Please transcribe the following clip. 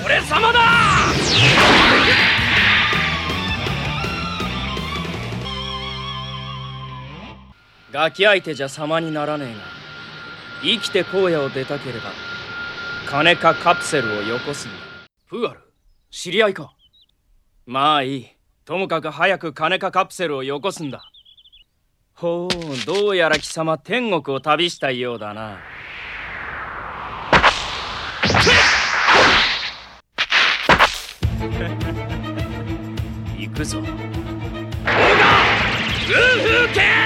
俺様だ。ガキ相手じゃ様にならねえが、生きて荒野を出たければ金かカプセルをよこすんだ。フガル、知り合いか。まあいい。ともかく早く金かカプセルをよこすんだ。ほう、どうやら貴様天国を旅したいようだな。行くぞ。オーガー、ウーフー剣。